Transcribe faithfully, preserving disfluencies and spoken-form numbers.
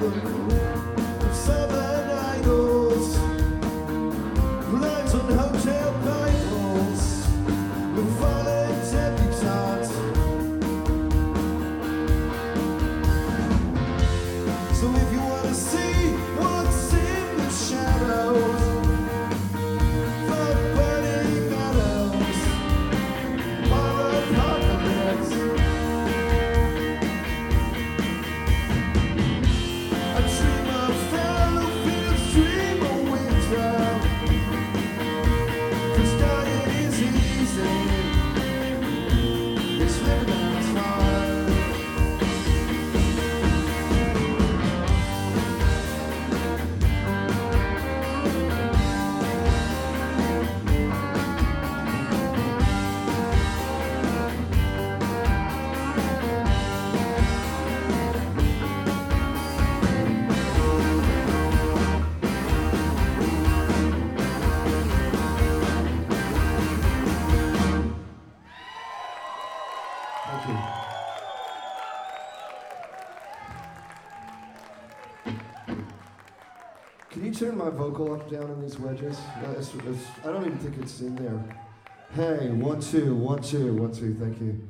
of southern idols, lines on hotel Bibles with fallen debutantes. So if you want to see what's in the shadows, the burning meadows, or apocalypse, a dream of fellow fields, dream of winter, 'cause dying is easy, it's living that's hard. Thank you. Can you turn my vocal up down in these wedges? No, it's, it's, I don't even think it's in there. Hey, one, two, one, two, one, two, thank you.